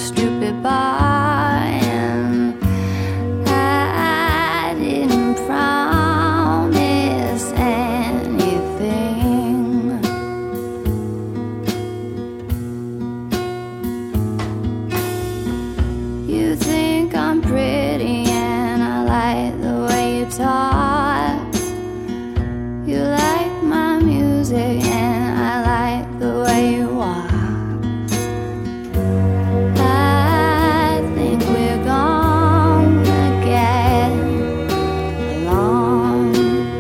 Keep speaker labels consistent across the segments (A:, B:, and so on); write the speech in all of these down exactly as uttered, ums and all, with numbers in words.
A: stupid bar, and I didn't promise anything. You think I'm pretty and I like the way you talk. You like my music and I like the way you walk. I think we're gonna get along.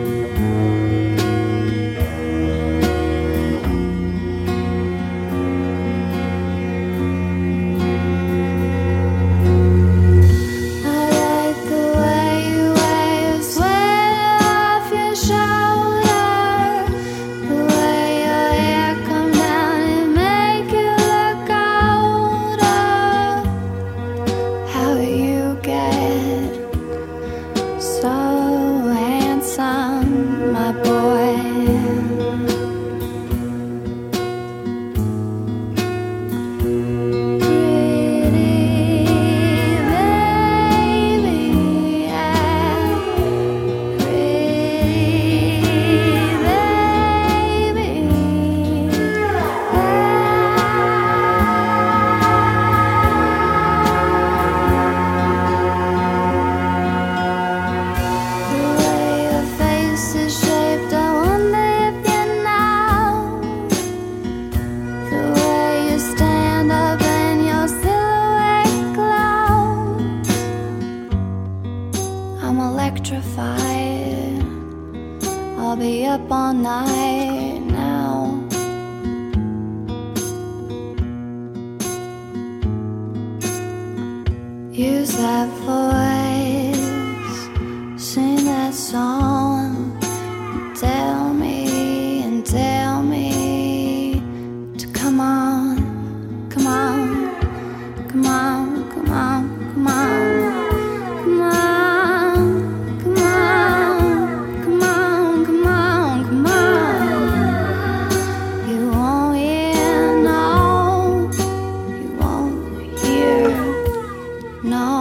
A: I like the way you wear your sweater off your shoulder, the way your hair come down and make you look older. How you get so handsome, my boy. I'm electrified. I'll be up all night now. Use that voice, sing that song, and tell me and tell me to come on, come on, come on, come on, come on. Come on, come on, come on, come on, come on. You won't hear, no, you won't hear, no.